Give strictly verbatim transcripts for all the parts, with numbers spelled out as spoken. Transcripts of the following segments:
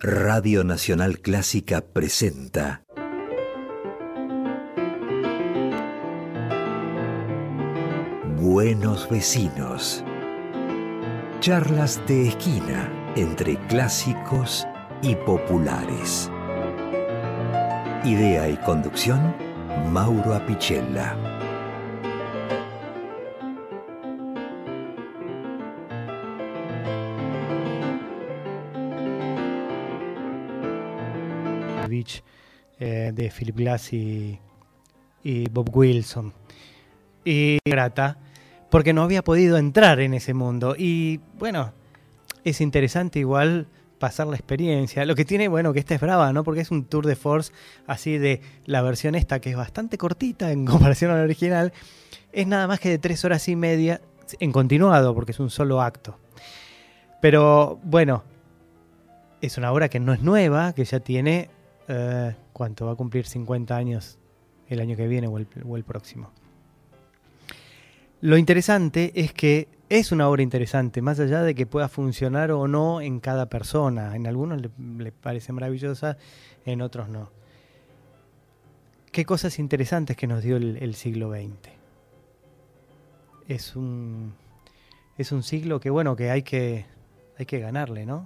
Radio Nacional Clásica presenta Buenos Vecinos. Charlas de esquina entre clásicos y populares. Idea y conducción, Mauro Apicella. Eh, de Philip Glass y, y Bob Wilson. Y grata, porque no había podido entrar en ese mundo. Y bueno, es interesante igual pasar la experiencia. Lo que tiene, bueno, que esta es brava, ¿no? Porque es un tour de force así de la versión esta, que es bastante cortita en comparación a la original. Es nada más que de tres horas y media en continuado, porque es un solo acto. Pero bueno, es una obra que no es nueva, que ya tiene... Uh, ¿Cuánto? Va a cumplir cincuenta años el año que viene o el, o el próximo. Lo interesante es que es una obra interesante, más allá de que pueda funcionar o no en cada persona. En algunos le, le parece maravillosa, en otros no. ¿Qué cosas interesantes que nos dio el, el siglo veinte? Es un, es un siglo que, bueno, que hay que, hay que ganarle, ¿no?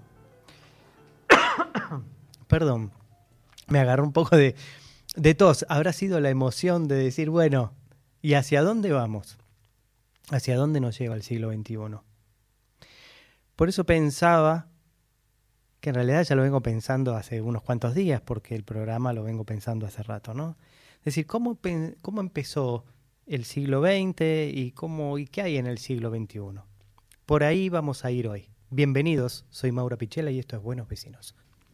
Perdón. Me agarró un poco de, de tos. Habrá sido la emoción de decir, bueno, ¿y hacia dónde vamos? ¿Hacia dónde nos lleva el siglo veintiuno? Por eso pensaba, que en realidad ya lo vengo pensando hace unos cuantos días, porque el programa lo vengo pensando hace rato, ¿no? Es decir, ¿cómo, cómo empezó el siglo veinte y, cómo, y qué hay en el siglo veintiuno? Por ahí vamos a ir hoy. Bienvenidos, soy Mauro Apicella y esto es Buenos Vecinos.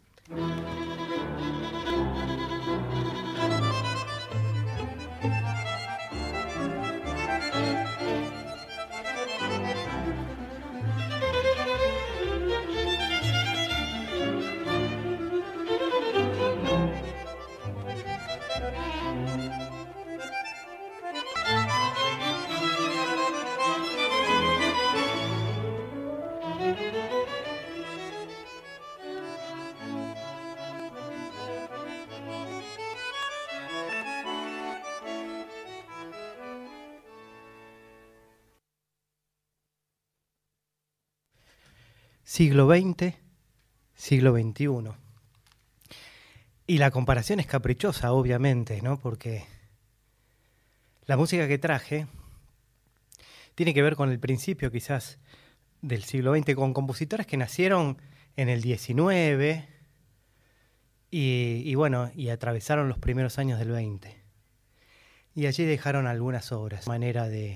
Siglo veinte, siglo veintiuno. Y la comparación es caprichosa, obviamente, ¿no? Porque la música que traje tiene que ver con el principio, quizás, del siglo veinte, con compositores que nacieron en el diecinueve y, y bueno, y atravesaron los primeros años del veinte. Y allí dejaron algunas obras, manera de...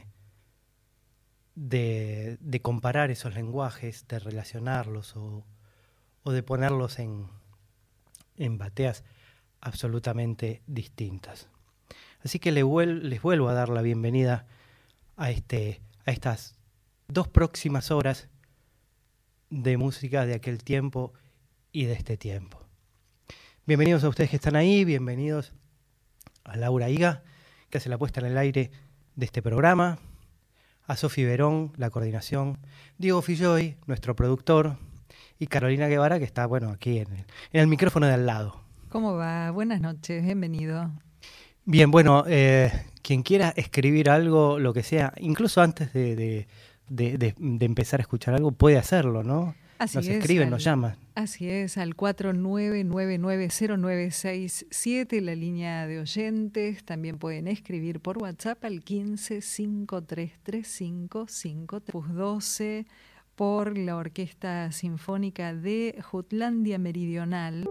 De, de comparar esos lenguajes, de relacionarlos o, o de ponerlos en, en bateas absolutamente distintas. Así que les, vuel, les vuelvo a dar la bienvenida a, este, a estas dos próximas horas de música de aquel tiempo y de este tiempo. Bienvenidos a ustedes que están ahí, bienvenidos a Laura Higa, que hace la puesta en el aire de este programa, a Sofi Verón, la coordinación, Diego Filloy, nuestro productor, y Carolina Guevara, que está, bueno, aquí en el, en el micrófono de al lado. ¿Cómo va? Buenas noches, bienvenido. Bien, bueno, eh, quien quiera escribir algo, lo que sea, incluso antes de, de, de, de, de empezar a escuchar algo, puede hacerlo, ¿no? Así nos es, escriben, al, nos llaman. Así es, al cuatro nueve nueve nueve cero nueve seis siete, la línea de oyentes. También pueden escribir por WhatsApp al quince cinco tres tres cinco cinco tres doce por la Orquesta Sinfónica de Jutlandia Meridional.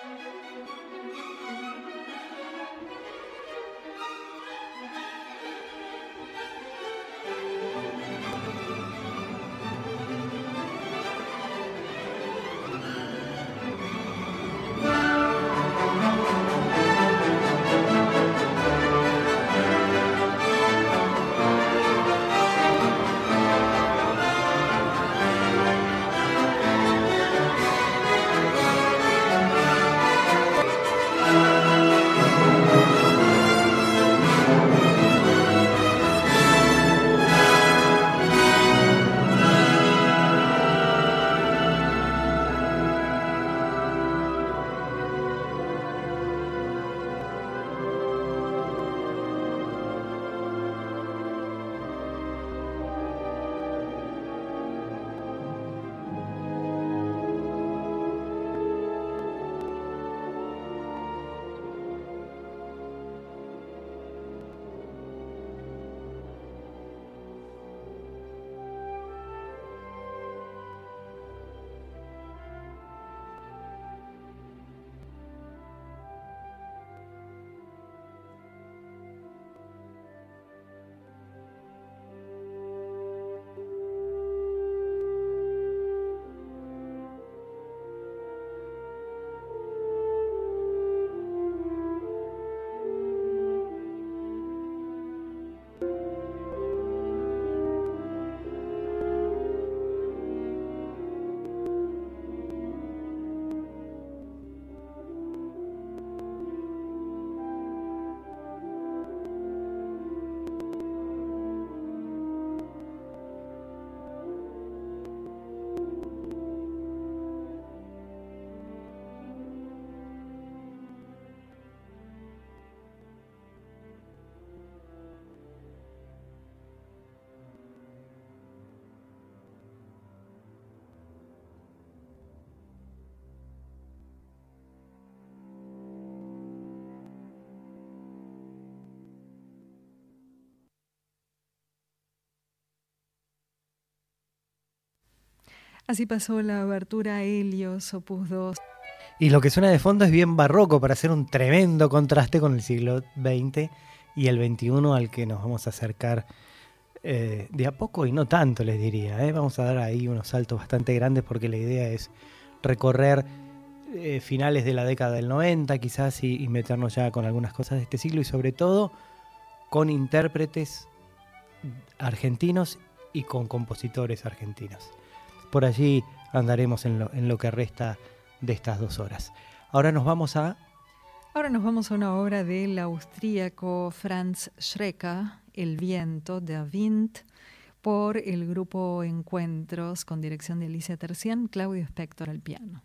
Así pasó la abertura Helios, opus dos. Y lo que suena de fondo es bien barroco para hacer un tremendo contraste con el siglo veinte y el veintiuno al que nos vamos a acercar eh, de a poco y no tanto, les diría. ¿eh? Vamos a dar ahí unos saltos bastante grandes porque la idea es recorrer eh, finales de la década del noventa quizás y, y meternos ya con algunas cosas de este siglo y sobre todo con intérpretes argentinos y con compositores argentinos. Por allí andaremos en lo, en lo que resta de estas dos horas. Ahora nos vamos a... Ahora nos vamos a una obra del austríaco Franz Schreker, El viento, Der Wind, por el grupo Encuentros, con dirección de Alicia Tercián, Claudio Spector al piano.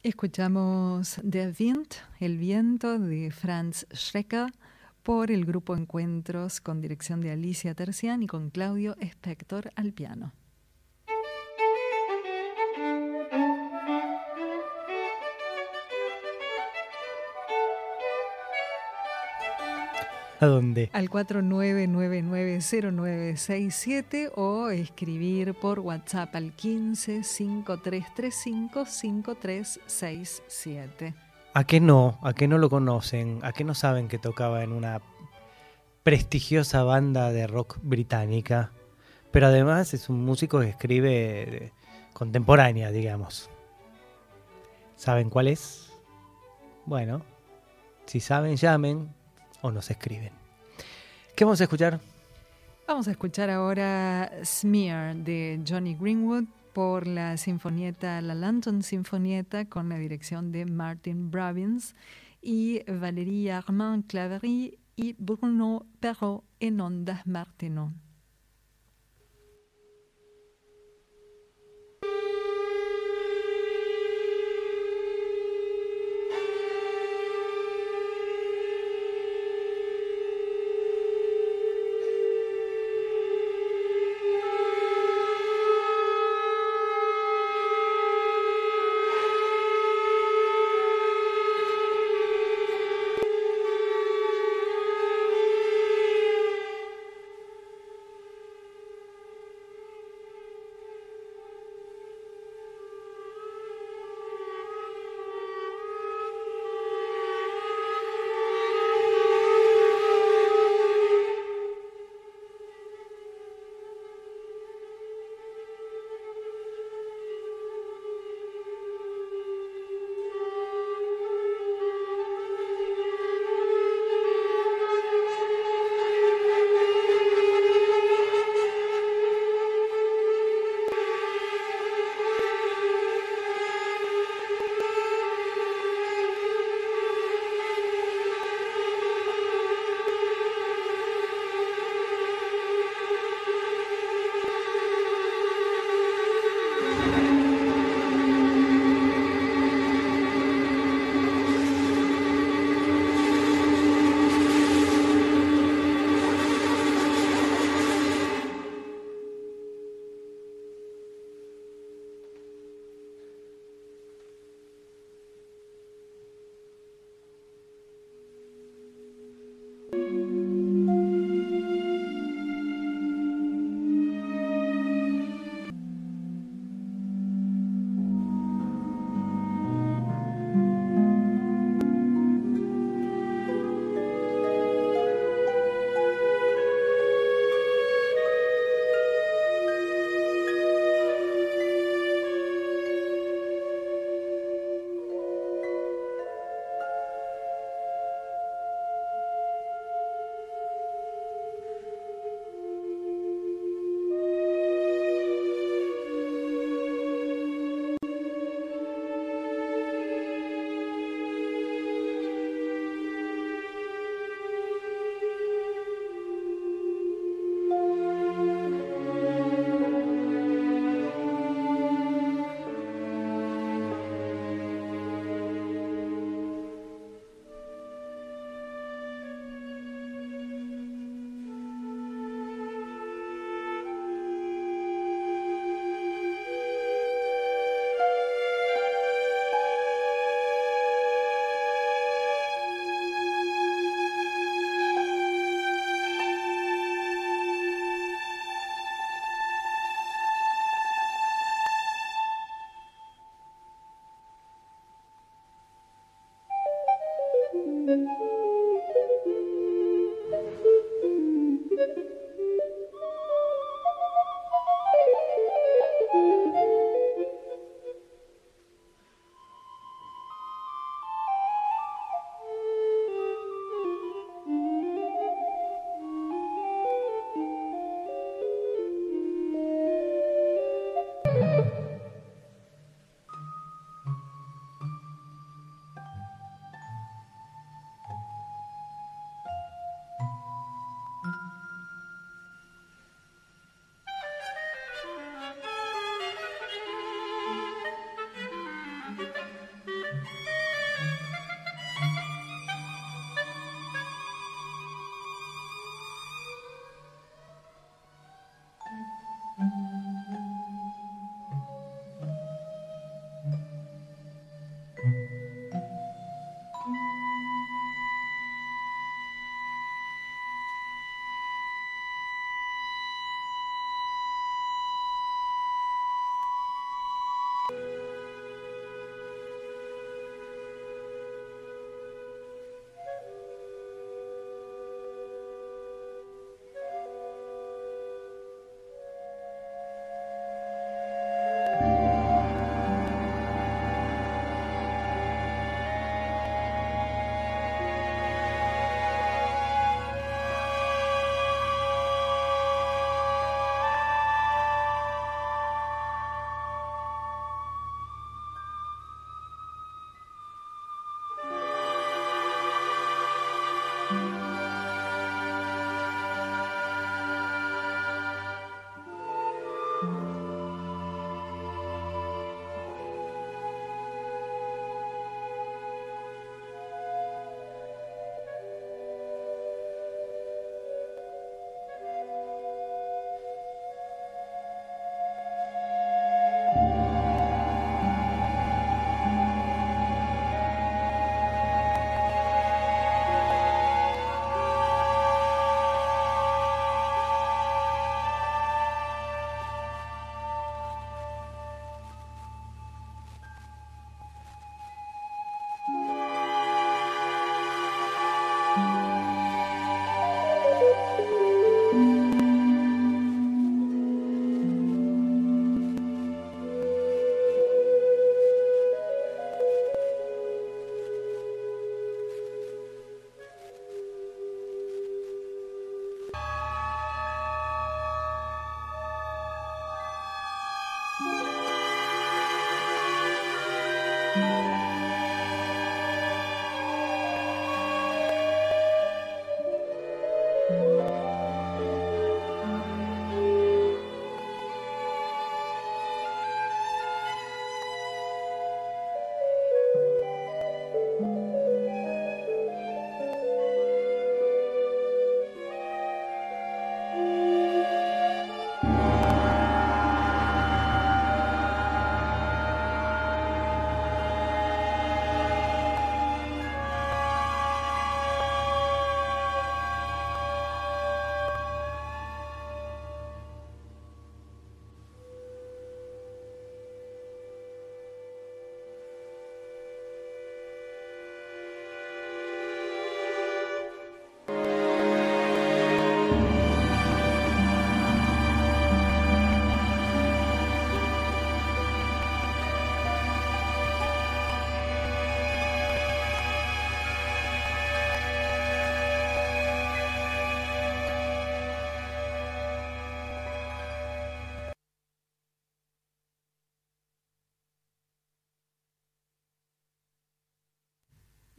Escuchamos Der Wind, El viento, de Franz Schrecker, por el grupo Encuentros, con dirección de Alicia Tercián y con Claudio Spector al piano. ¿A dónde? Al cuatro nueve nueve nueve cero nueve seis siete o escribir por WhatsApp al quince cinco tres tres cinco cinco tres seis siete. ¿A qué no? ¿A qué no lo conocen? ¿A qué no saben que tocaba en una prestigiosa banda de rock británica? Pero además es un músico que escribe contemporánea, digamos. ¿Saben cuál es? Bueno, si saben, llamen o nos escriben. ¿Qué vamos a escuchar? Vamos a escuchar ahora Smear de Johnny Greenwood por la Sinfonieta, la London Sinfonieta, con la dirección de Martin Brabbins y Valérie Armand Claverie y Bruno Perrault en ondas Martenot.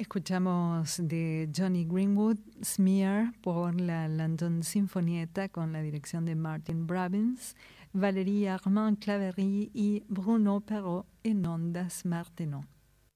Escuchamos de Johnny Greenwood, Smear, por la London Sinfonietta con la dirección de Martin Brabins, Valérie Armand Claverie y Bruno Perrault en ondas Martenot.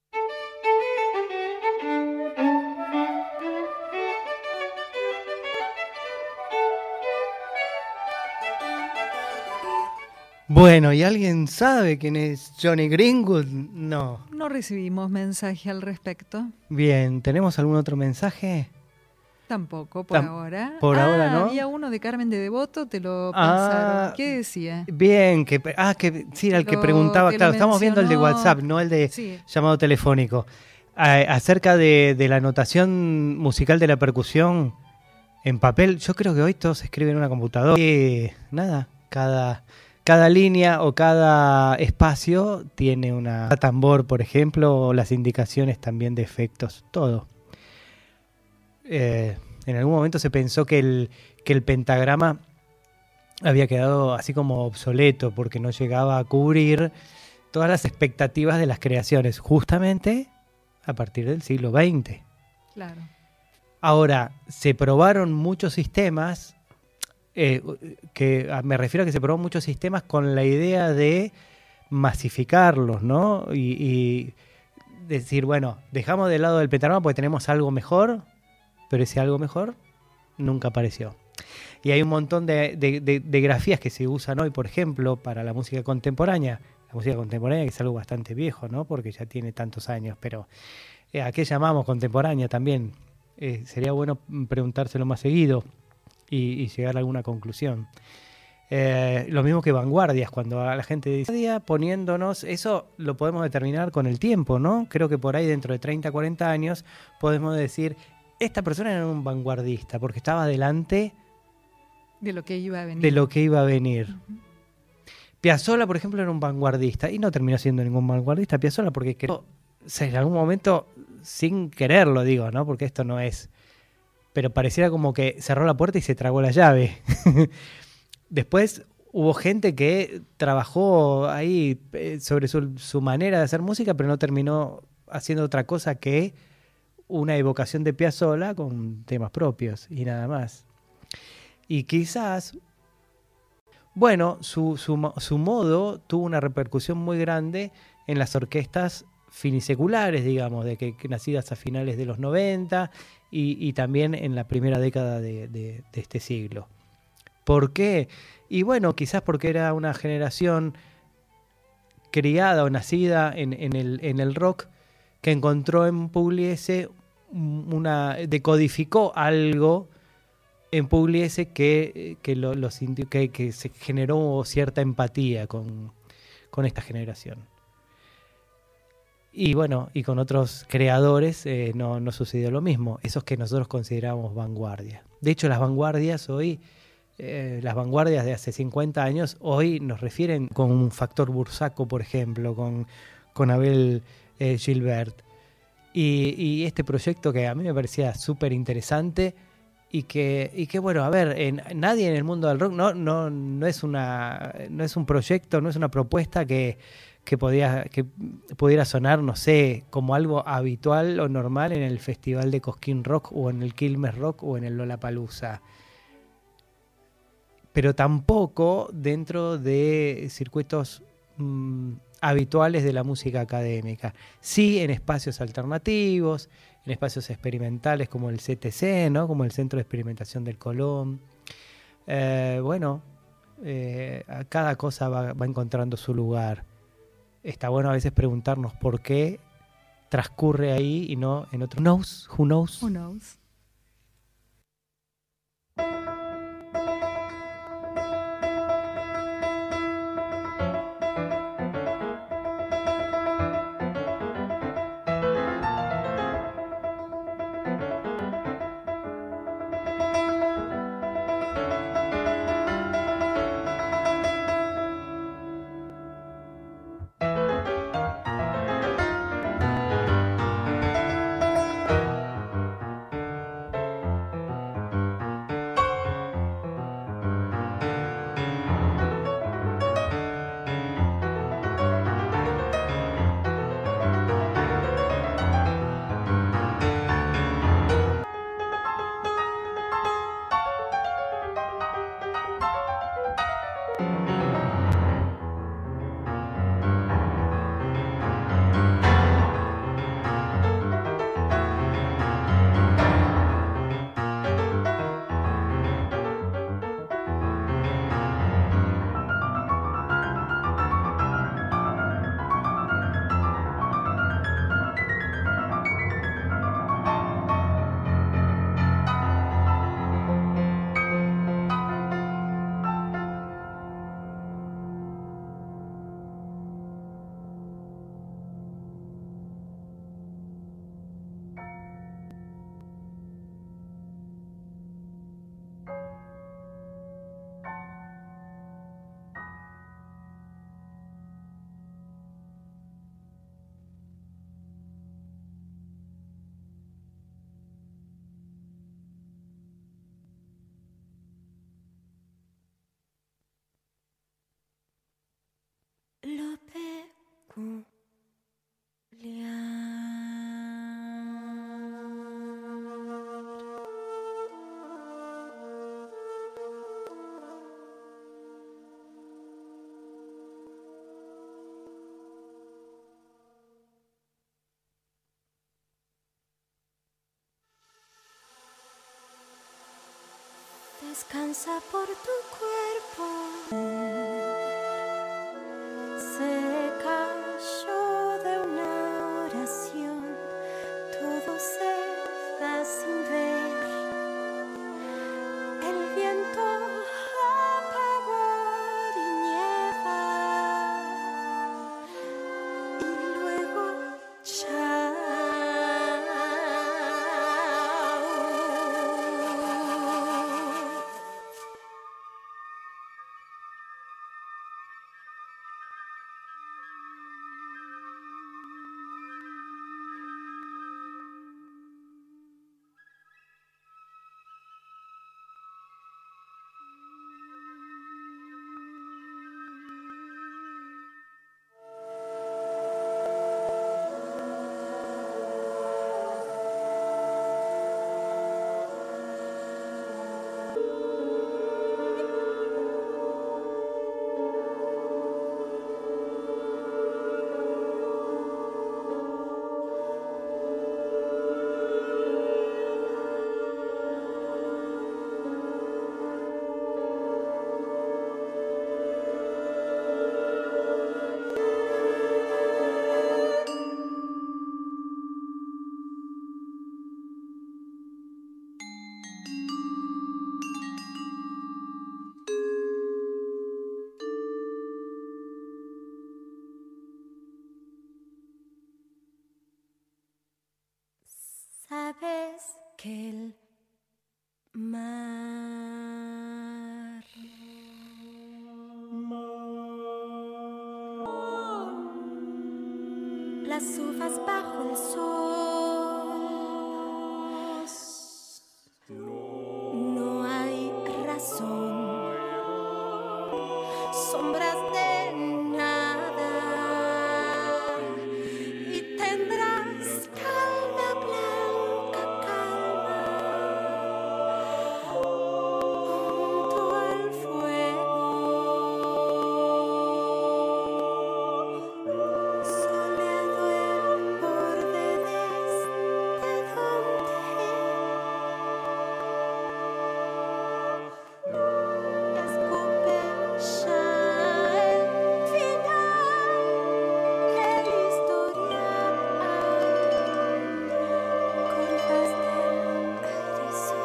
Bueno, ¿y alguien sabe quién es Johnny Greenwood? No. No recibimos mensaje al respecto. Bien, ¿tenemos algún otro mensaje? Tampoco, por Tam ahora. Por ah, ahora, ¿no? Había uno de Carmen de Devoto, te lo Ah, pasaron. ¿Qué decía? Bien, que ah, que sí, era el que Lo- preguntaba, te lo claro, estamos viendo el de mencionó. WhatsApp, no el de Sí. llamado telefónico. A- acerca de, de la notación musical de la percusión en papel, yo creo que hoy todos escriben en una computadora. Y nada, cada, cada línea o cada espacio tiene una tambor, por ejemplo, o las indicaciones también de efectos, todo. Eh, en algún momento se pensó que el, que el pentagrama había quedado así como obsoleto porque no llegaba a cubrir todas las expectativas de las creaciones, justamente a partir del siglo veinte. Claro. Ahora, se probaron muchos sistemas, eh, que me refiero a que se probaron muchos sistemas con la idea de masificarlos, ¿no? Y, y decir, bueno, dejamos de lado el pentagrama porque tenemos algo mejor, pero ese algo mejor nunca apareció. Y hay un montón de, de, de, de grafías que se usan hoy, por ejemplo, para la música contemporánea. La música contemporánea que es algo bastante viejo, ¿no? Porque ya tiene tantos años, pero eh, ¿a qué llamamos contemporánea también? Eh, sería bueno preguntárselo más seguido y, y llegar a alguna conclusión. Eh, lo mismo que vanguardias, cuando a la gente dice poniéndonos, eso lo podemos determinar con el tiempo, ¿no? Creo que por ahí dentro de treinta, cuarenta años podemos decir, esta persona era un vanguardista porque estaba delante De lo que iba a venir. de lo que iba a venir. Ujú. Piazzolla, por ejemplo, era un vanguardista y no terminó siendo ningún vanguardista Piazzolla porque quedó, o sea, en algún momento, sin quererlo digo, ¿no? Porque esto no es... Pero pareciera como que cerró la puerta y se tragó la llave. Después hubo gente que trabajó ahí eh, sobre su, su manera de hacer música, pero no terminó haciendo otra cosa que una evocación de Piazzolla con temas propios y nada más. Y quizás, bueno, su, su, su modo tuvo una repercusión muy grande en las orquestas finiseculares, digamos, de que, que nacidas a finales de los noventa y, y también en la primera década de, de, de este siglo. ¿Por qué? Y bueno, quizás porque era una generación criada o nacida en, en, el, en el rock que encontró en Pugliese una... decodificó algo en Pugliese que, que, lo, lo sintió, que, que se generó cierta empatía con, con esta generación. Y bueno, y con otros creadores eh, no, no sucedió lo mismo, esos que nosotros consideramos vanguardia. De hecho, las vanguardias hoy, eh, las vanguardias de hace cincuenta años, hoy nos refieren con un Factor Bursaco, por ejemplo, con, con Abel eh, Gilbert. Y, y este proyecto que a mí me parecía súper interesante y que, y que, bueno, a ver, en, nadie en el mundo del rock no, no, no, es una, no es un proyecto, no es una propuesta que... Que, podía, que pudiera sonar, no sé, como algo habitual o normal en el Festival de Cosquín Rock o en el Quilmes Rock o en el Lollapalooza. Pero tampoco dentro de circuitos mmm, habituales de la música académica. Sí en espacios alternativos, en espacios experimentales como el C T C, ¿no? Como el Centro de Experimentación del Colón. Eh, bueno, eh, cada cosa va, va encontrando su lugar. Está bueno a veces preguntarnos por qué transcurre ahí y no en otro. Who knows? Who knows? Who knows? Descansa por tu cuerpo, se cayó de una oración, todo se da sin ver, el viento apagó y nieva, y luego chao. Sabes que el mar, las uvas bajo el sol, no hay razón, sombras de nada, y tendrás calma blanca, calma, junto al fuego, soleado el borde desde donde escupe ya el final, el historial, curvas del aire-sol.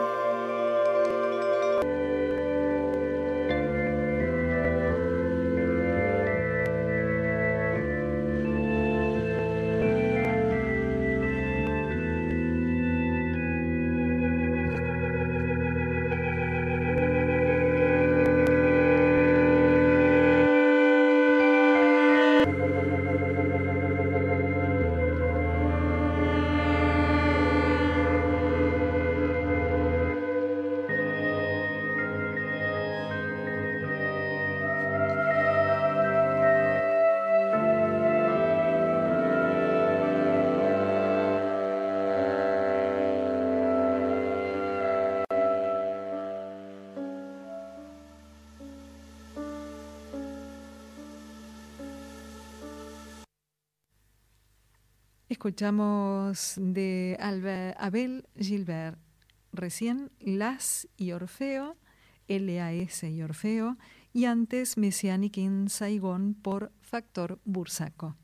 Escuchamos de Albert, Abel Gilbert recién Las y Orfeo, L A S y Orfeo, y antes Messianic in Saigon por Factor Bursaco.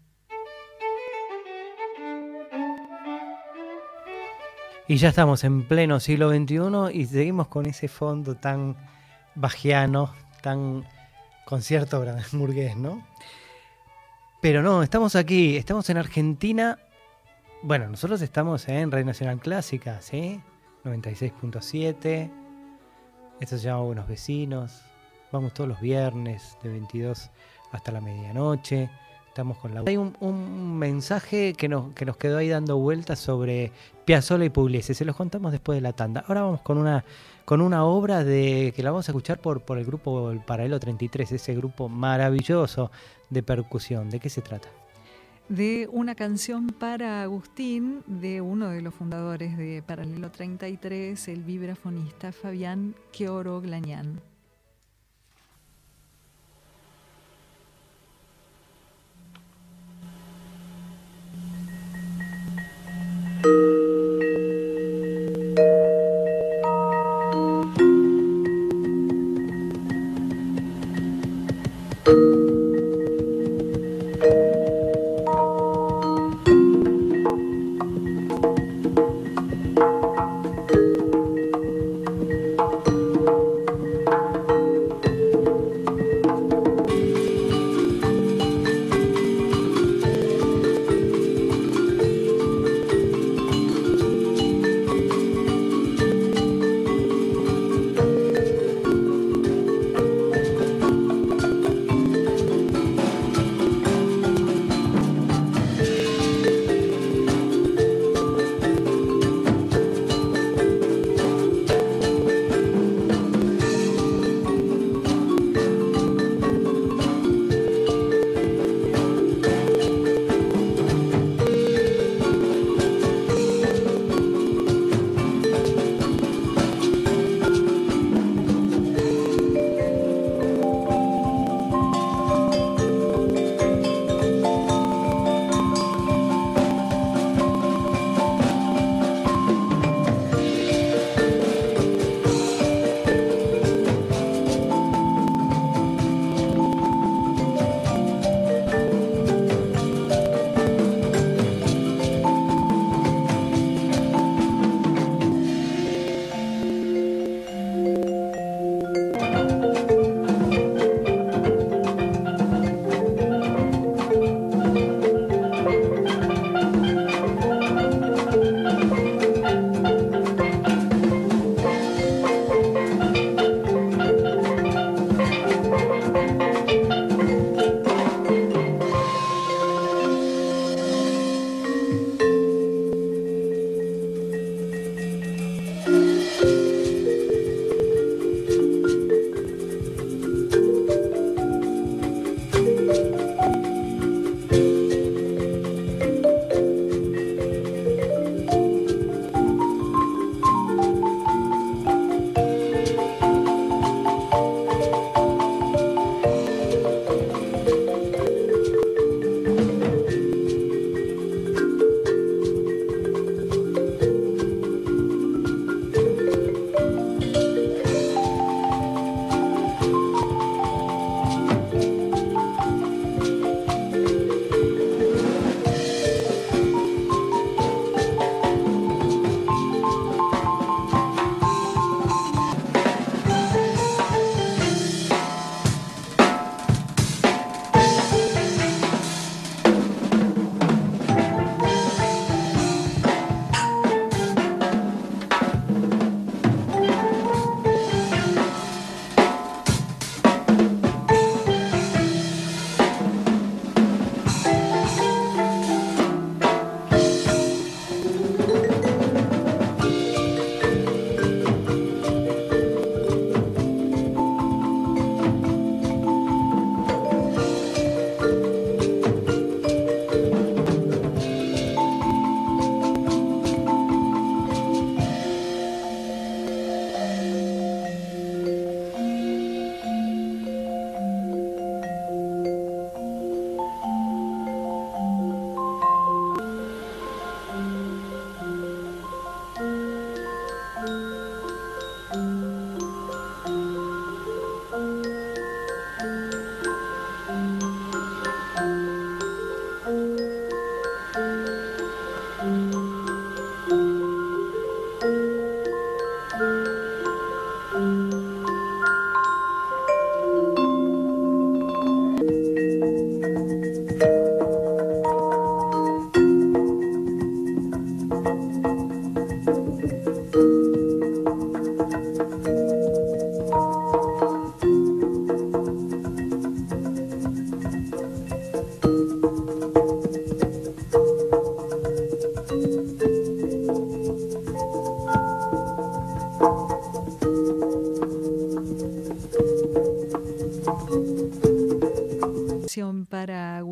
Y ya estamos en pleno siglo veintiuno y seguimos con ese fondo tan bajiano, tan concierto brandenburgués, ¿no? Pero no, estamos aquí, estamos en Argentina. Bueno, nosotros estamos en Radio Nacional Clásica, ¿sí? noventa y seis punto siete. Esto se llama Buenos Vecinos. Vamos todos los viernes de veintidós hasta la medianoche. Estamos con la... Hay un, un mensaje que nos, que nos quedó ahí dando vueltas sobre Piazzolla y Pugliese. Se los contamos después de la tanda. Ahora vamos con una, con una obra de que la vamos a escuchar por, por el grupo El Paralelo treinta y tres, ese grupo maravilloso de percusión. ¿De qué se trata? De una canción para Agustín, de uno de los fundadores de Paralelo treinta y tres, el vibrafonista Fabián Quioro-Glañán. Thank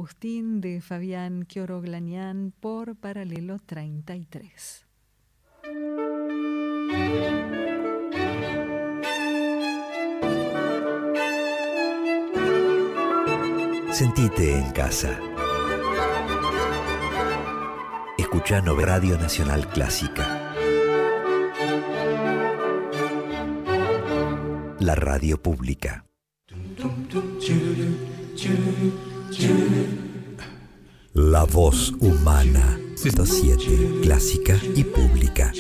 Agustín de Fabián Quioroglanian por Paralelo treinta y tres. Sentite en casa. Escuchando Radio Nacional Clásica. La radio pública. La voz humana. ciento siete, clásica y pública.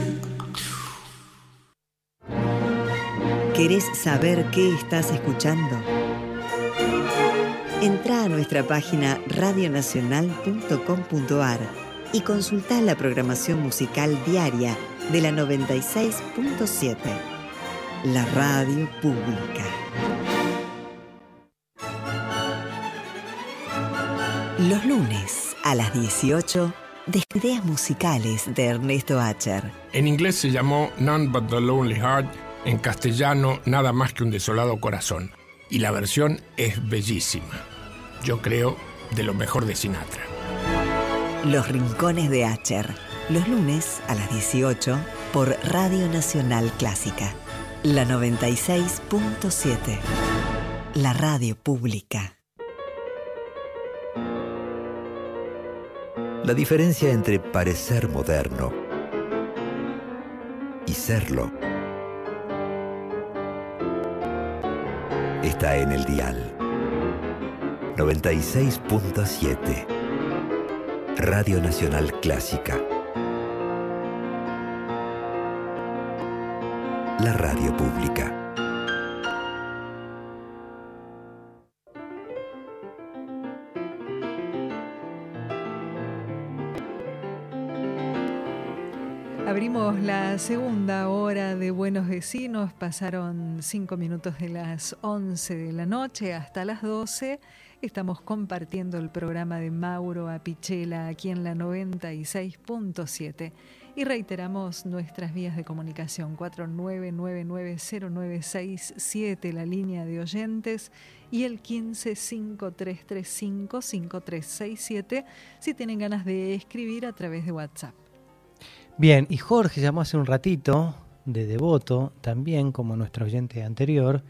¿Querés saber qué estás escuchando? Entrá a nuestra página radio nacional punto com punto a r y consultá la programación musical diaria de la noventa y seis punto siete, la radio pública. Los lunes a las dieciocho, Ideas musicales de Ernesto Acher. En inglés se llamó None But the Lonely Heart, en castellano Nada más que un desolado corazón. Y la versión es bellísima. Yo creo de lo mejor de Sinatra. Los Rincones de Acher, los lunes a las dieciocho por Radio Nacional Clásica, la noventa y seis punto siete, la radio pública. La diferencia entre parecer moderno y serlo está en el dial. noventa y seis punto siete, Radio Nacional Clásica. La radio pública. Abrimos la segunda hora de Buenos Vecinos. Pasaron cinco minutos de las once de la noche hasta las doce. Estamos compartiendo el programa de Mauro Apicella aquí en la noventa y seis punto siete. Y reiteramos nuestras vías de comunicación: cuatro nueve nueve nueve cero nueve seis siete, la línea de oyentes, y el quince cinco tres tres cinco cinco tres seis siete si tienen ganas de escribir a través de WhatsApp. Bien, y Jorge llamó hace un ratito, de Devoto, también como nuestro oyente anterior,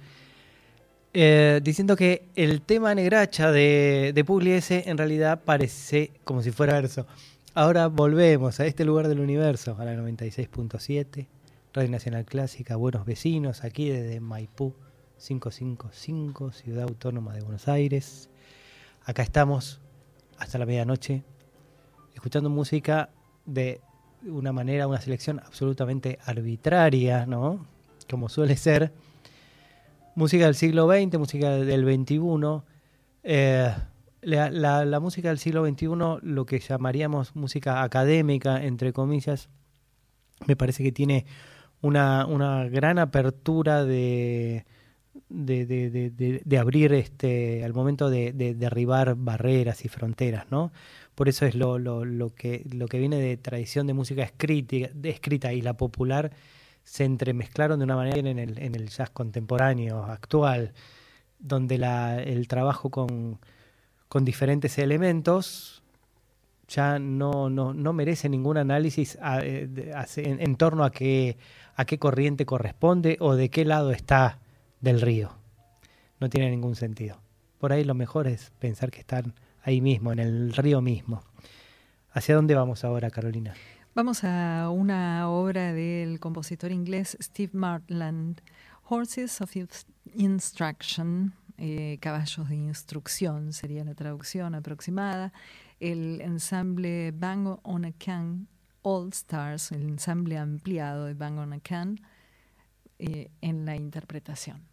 eh, diciendo que el tema Negracha de, de Pugliese en realidad parece como si fuera verso. Ahora volvemos a este lugar del universo, a la noventa y seis punto siete, Radio Nacional Clásica, Buenos Vecinos, aquí desde Maipú quinientos cincuenta y cinco, Ciudad Autónoma de Buenos Aires. Acá estamos hasta la medianoche, escuchando música de una manera, una selección absolutamente arbitraria, ¿no? Como suele ser. Música del siglo veinte, música del veintiuno. Eh, la, la, la música del siglo veintiuno, lo que llamaríamos música académica, entre comillas, me parece que tiene una, una gran apertura de, de, de, de, de, de abrir este, al momento de, de derribar barreras y fronteras, ¿no? Por eso es lo, lo, lo, que, lo que viene de tradición de música escrita, de escrita y la popular se entremezclaron de una manera en el, en el jazz contemporáneo, actual, donde la, el trabajo con, con diferentes elementos ya no, no, no merece ningún análisis a, a, en, en torno a qué, a qué corriente corresponde o de qué lado está del río. No tiene ningún sentido. Por ahí lo mejor es pensar que están ahí mismo, en el río mismo. ¿Hacia dónde vamos ahora, Carolina? Vamos a una obra del compositor inglés Steve Martland, Horses of Instruction, eh, caballos de instrucción sería la traducción aproximada. El ensamble Bang on a Can All Stars, el ensamble ampliado de Bang on a Can, eh, en la interpretación.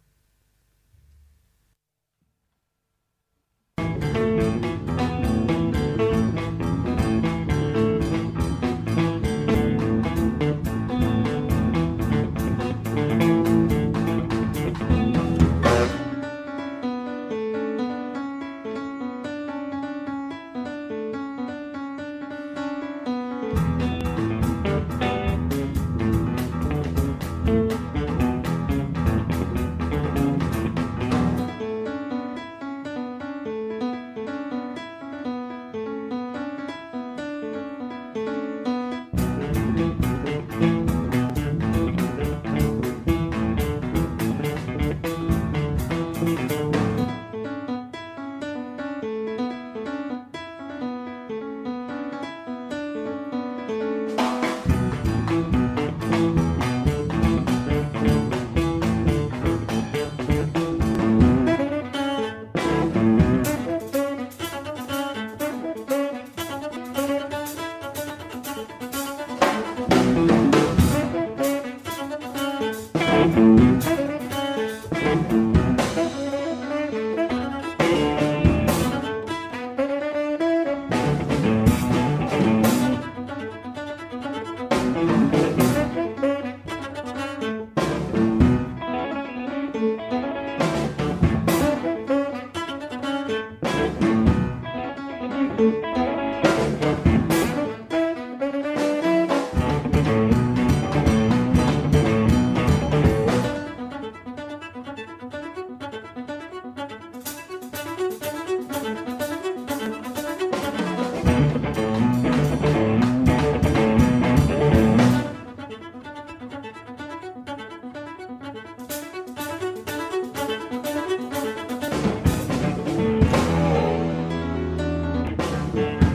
Thank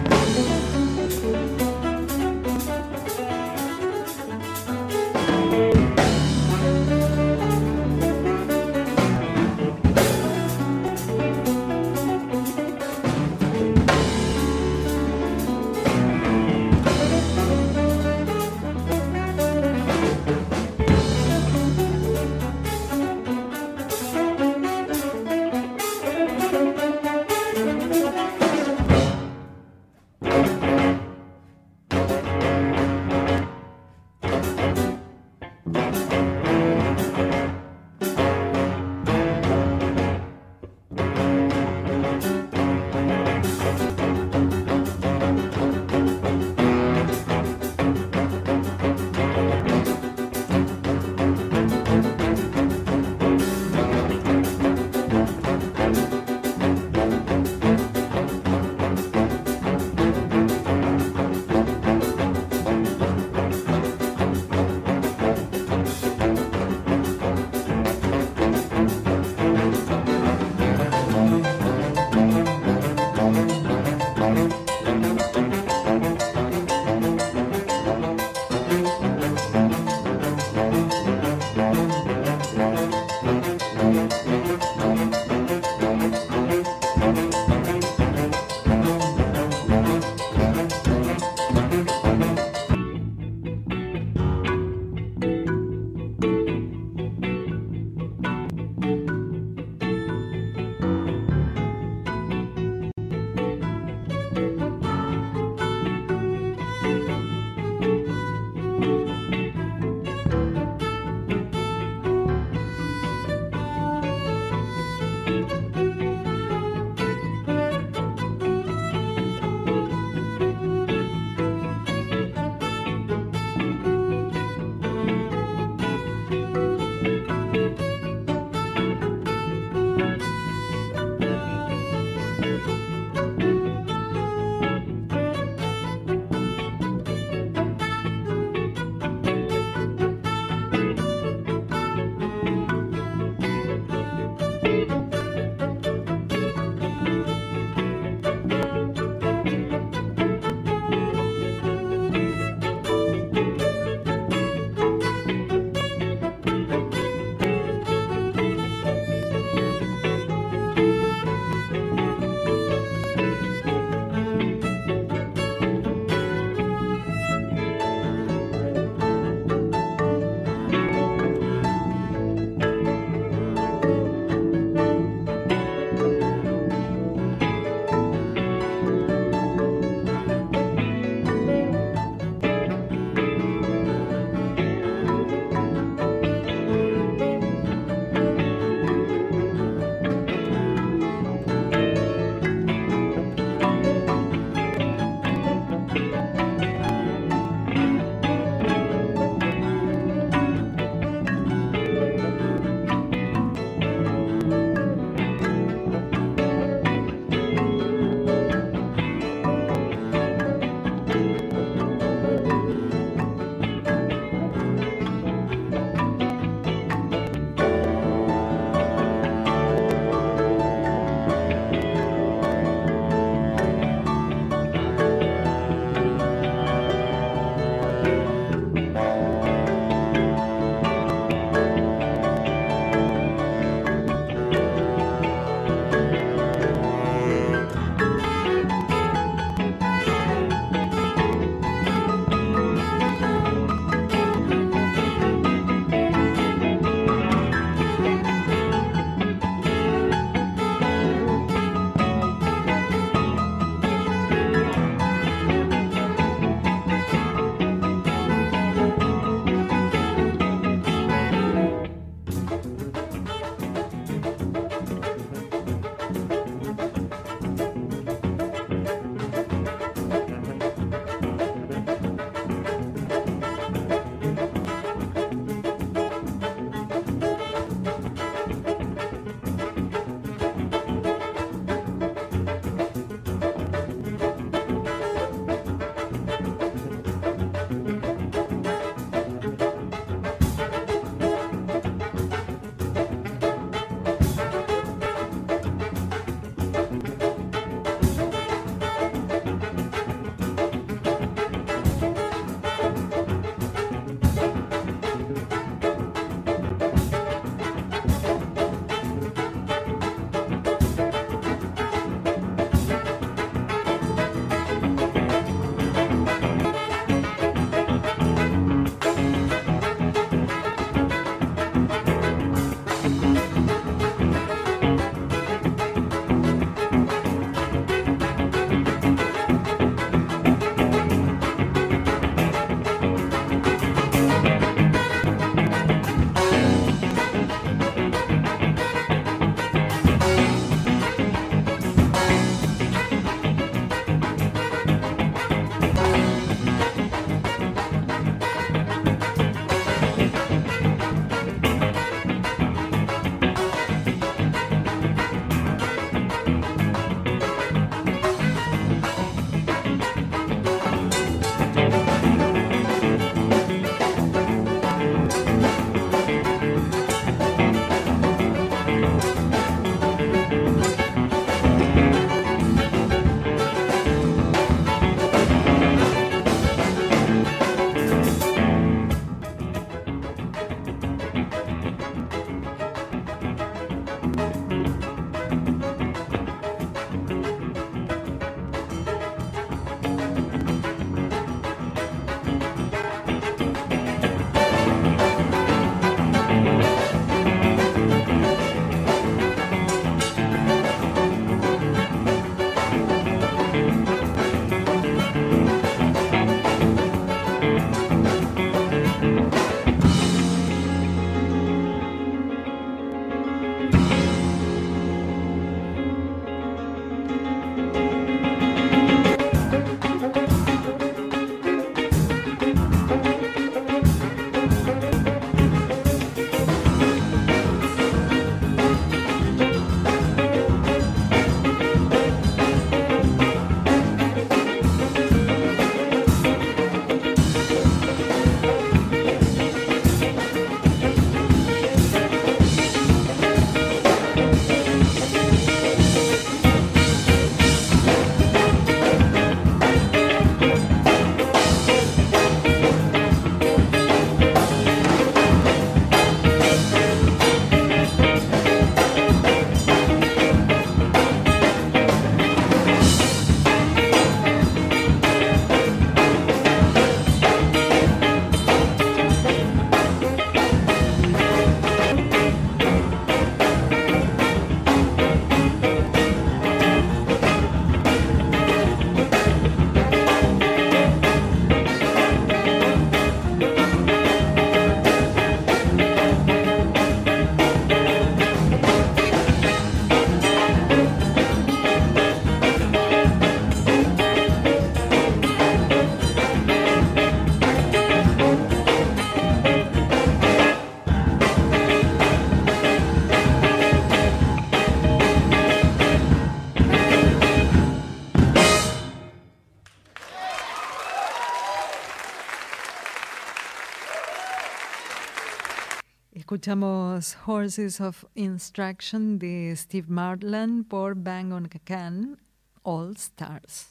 Escuchamos Horses of Instruction de Steve Marland por Bang on a Can, All Stars.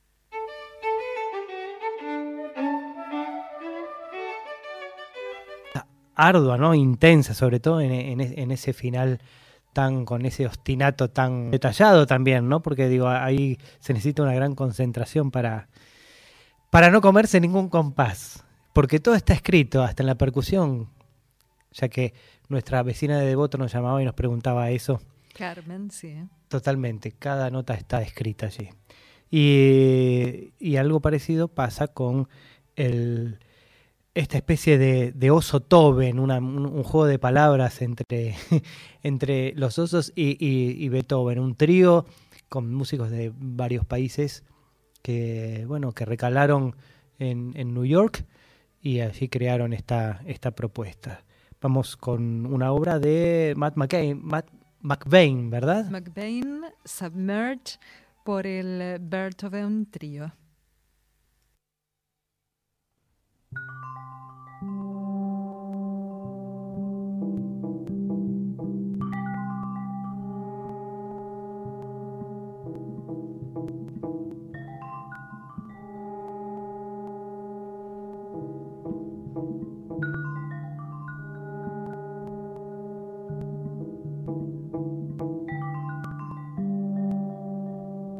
Ardua, ¿no? Intensa, sobre todo en, en, en ese final tan con ese ostinato tan detallado también, ¿no? Porque digo, ahí se necesita una gran concentración para, para no comerse ningún compás, porque todo está escrito, hasta en la percusión, ya que nuestra vecina de Devoto nos llamaba y nos preguntaba eso. Carmen, sí. Totalmente, cada nota está escrita allí. Y, y algo parecido pasa con el... esta especie de, de oso Toben, una, un, un juego de palabras entre, entre los osos y, y, y Beethoven, un trío con músicos de varios países que, bueno, que recalaron en, en New York y allí crearon esta, esta propuesta. Vamos con una obra de Matt McCain, Matt McBain, ¿verdad? McBain, Submerge, por el Beethoven Trío.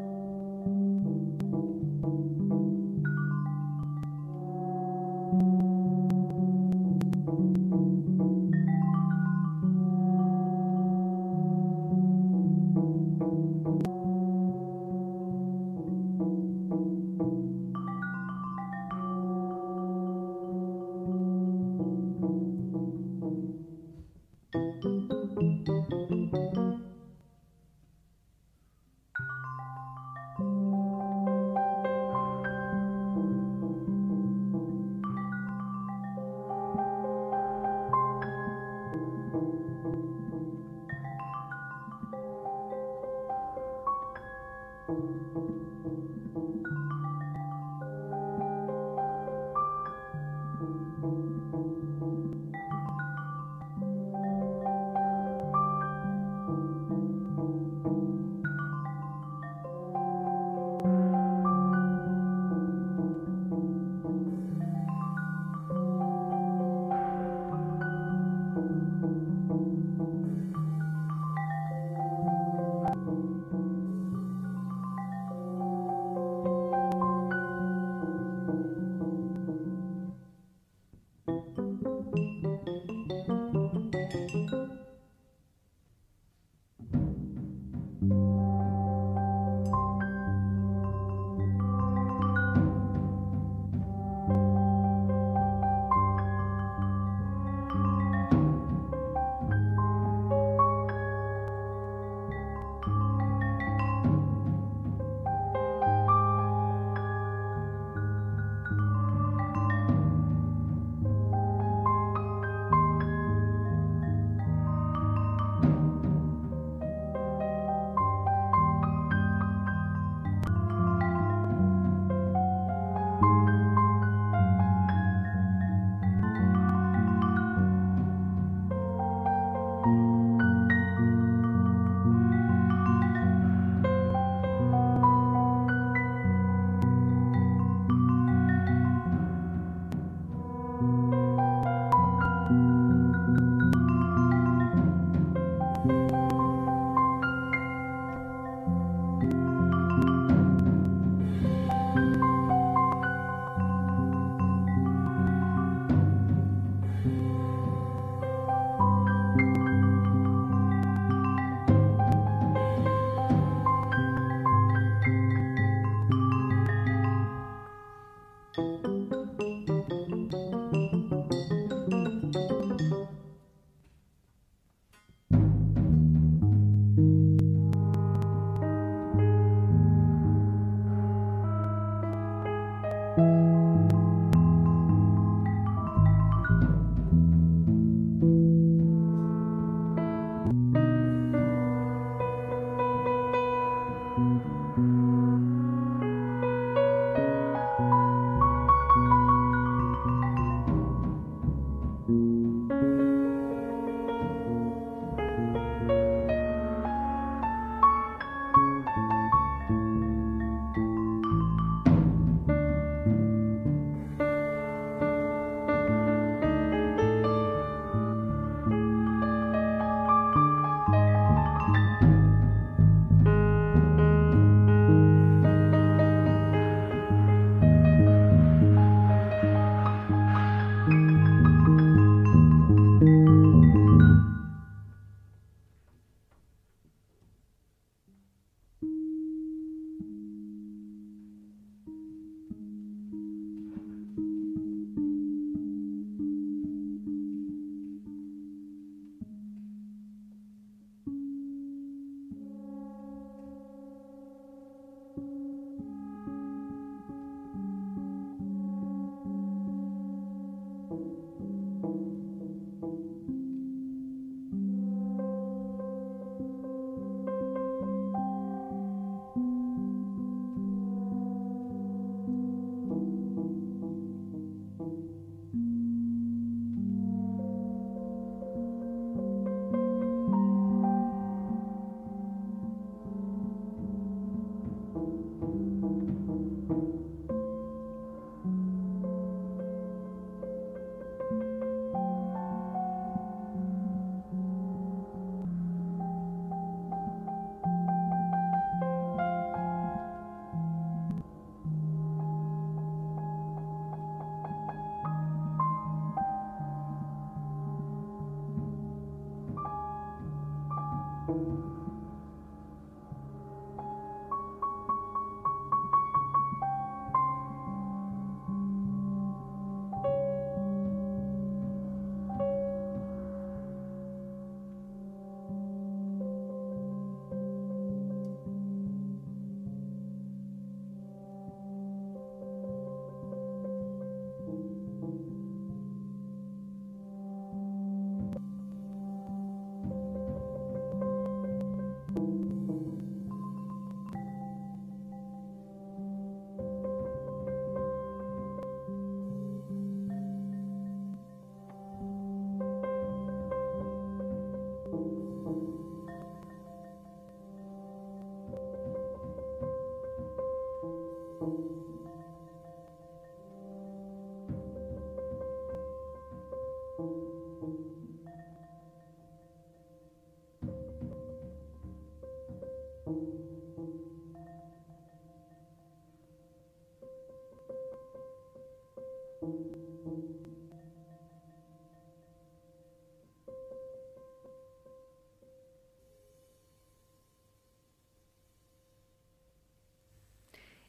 Thank you.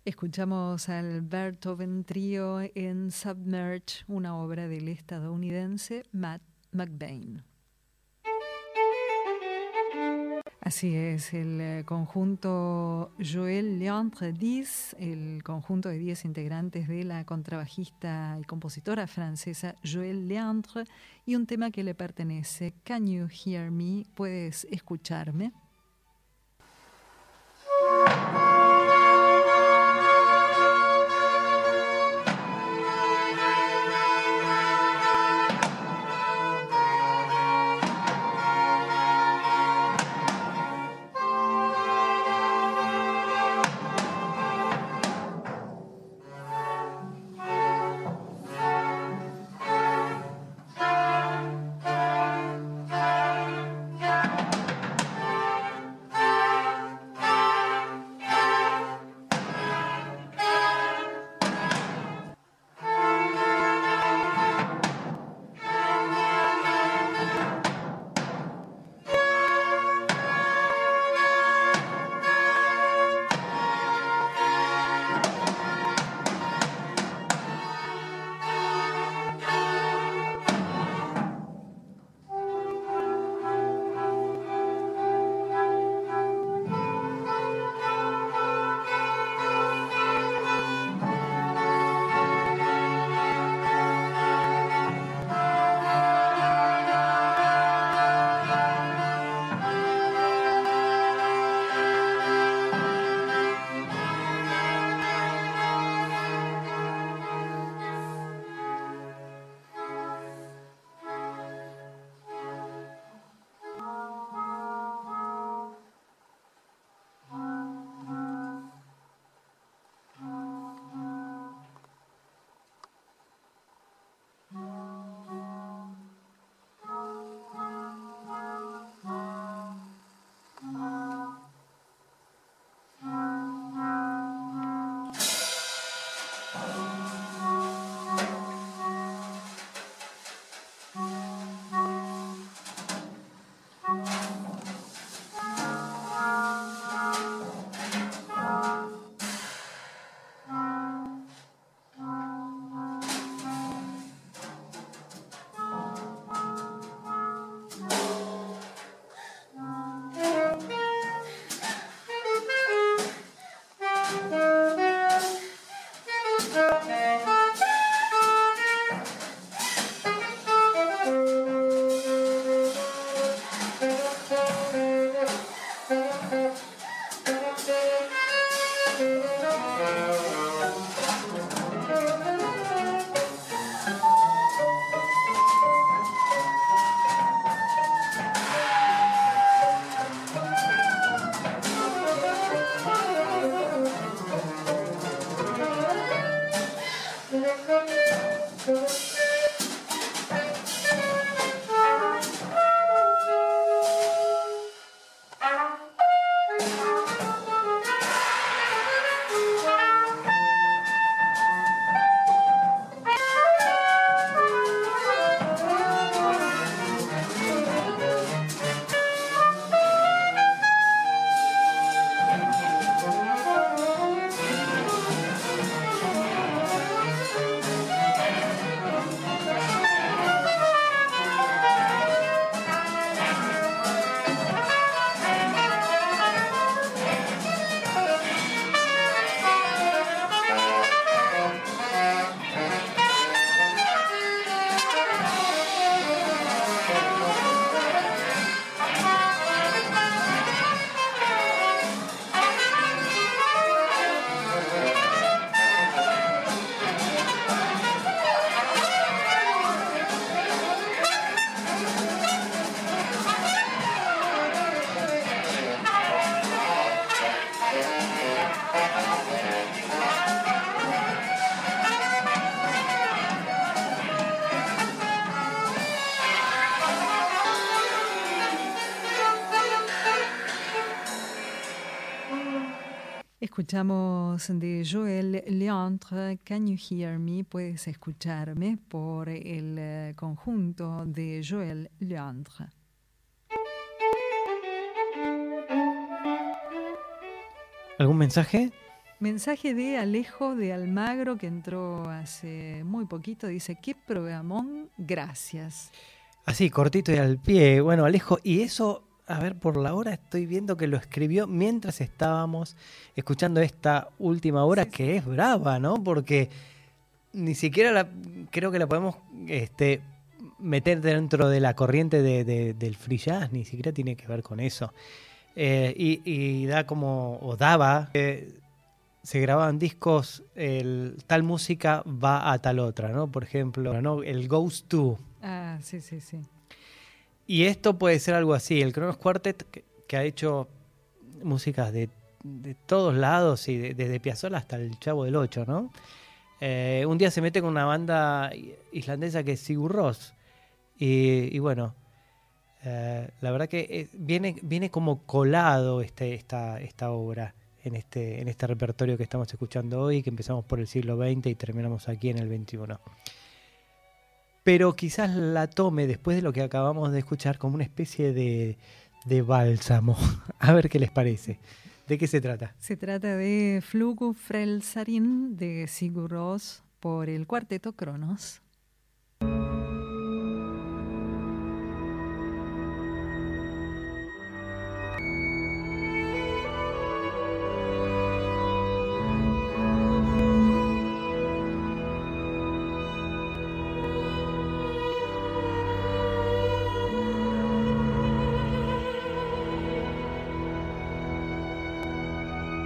Escuchamos al Beethoven Trío en Submerge, una obra del estadounidense Matt McBain. Así es, el conjunto Joël Leandre diez, el conjunto de diez integrantes de la contrabajista y compositora francesa Joël Leandre, y un tema que le pertenece, Can You Hear Me? ¿Puedes escucharme? Escuchamos de Joël Leandre, Can You Hear Me? ¿Puedes escucharme? Por el eh, conjunto de Joël Leandre. ¿Algún mensaje? Mensaje de Alejo de Almagro, que entró hace muy poquito. Dice, qué programón, gracias. Así, cortito y al pie. Bueno, Alejo, y eso, a ver, por la hora estoy viendo que lo escribió mientras estábamos escuchando esta última hora, Sí, sí. que es brava, ¿no? Porque ni siquiera la, creo que la podemos este, meter dentro de la corriente de, de- del free jazz, ni siquiera tiene que ver con eso. Eh, y, y da como, o daba, eh, se grababan discos, el, tal música va a tal otra, ¿no? Por ejemplo, ¿no? El Goes To. Ah, sí, sí, sí. Y esto puede ser algo así. El Kronos Quartet, que, que ha hecho músicas de, de todos lados, y de- desde Piazzolla hasta el Chavo del Ocho, ¿no? Eh, un día se mete con una banda islandesa que es Sigur Rós. Y, y bueno, eh, la verdad que eh, viene, viene como colado este, esta, esta obra en este, en este repertorio que estamos escuchando hoy, que empezamos por el siglo veinte y terminamos aquí en el veintiuno. Pero quizás la tome, después de lo que acabamos de escuchar, como una especie de, de bálsamo. A ver qué les parece. ¿De qué se trata? Se trata de Flugu Frelsarin de Sigur Rós por el cuarteto Kronos.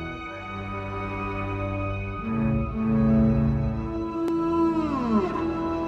Thank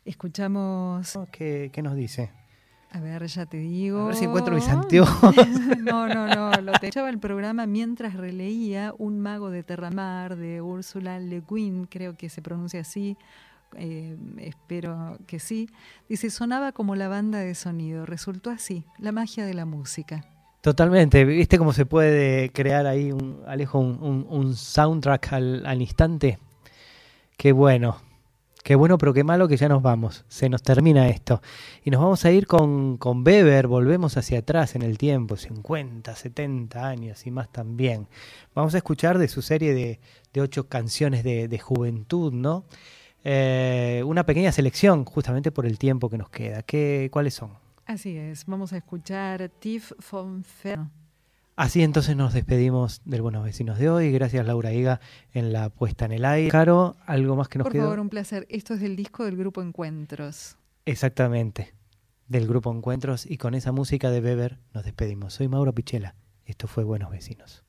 Escuchamos, ¿Qué, qué nos dice? a ver, ya te digo. A ver si encuentro mis anteojos. No, no, no, lo te echaba el programa mientras releía Un mago de Terramar de Úrsula Le Guin, creo que se pronuncia así, eh, espero que sí. Dice, sonaba como la banda de sonido, resultó así, la magia de la música. Totalmente, ¿viste cómo se puede crear ahí, un, Alejo, un, un, un soundtrack al, al instante? Qué bueno, qué bueno, pero qué malo que ya nos vamos, se nos termina esto. Y nos vamos a ir con, con Weber, volvemos hacia atrás en el tiempo, cincuenta, setenta años y más también. Vamos a escuchar de su serie de, de ocho canciones de, de juventud, ¿no? Eh, una pequeña selección, justamente por el tiempo que nos queda. ¿Qué, ¿Cuáles son? Así es, vamos a escuchar Tief von Fer. Así entonces nos despedimos del Buenos Vecinos de hoy. Gracias Laura Higa en la puesta en el aire. Caro, ¿algo más que nos Por quedó? favor, un placer. Esto es del disco del grupo Encuentros. Exactamente, del grupo Encuentros, y con esa música de Weber nos despedimos. Soy Mauro Pichela, esto fue Buenos Vecinos.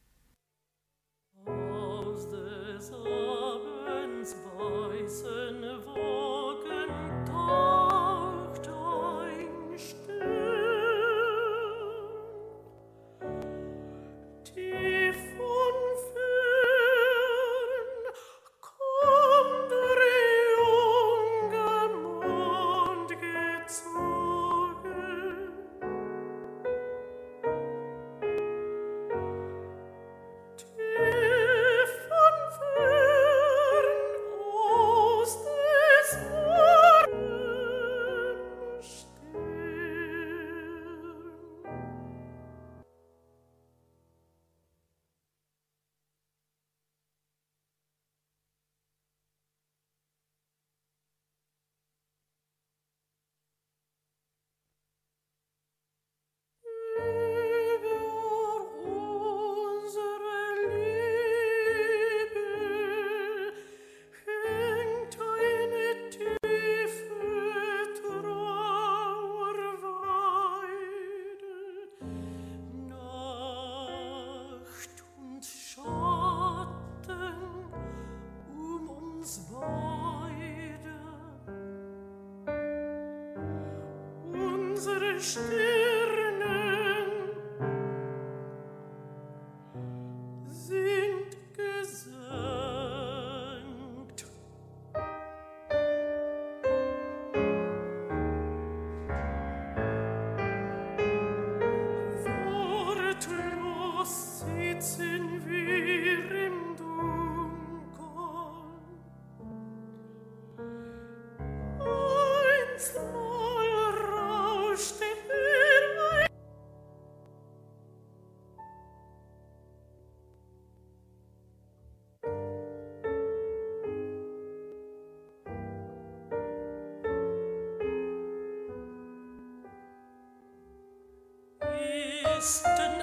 Aus des Abends weißen Wogen taucht ein Stern, tief von fern kommt der junge Mond gezogen. Tief von fern aus des Morgens Stern. Über unsere Liebe hängt eine tiefe Trauerweide. Nacht und Schatten um uns beide. Unsere Stirnen sind gesenkt. Wortlos sitzen wir im Dunkeln. Einstmal rauschte der Wein. Ist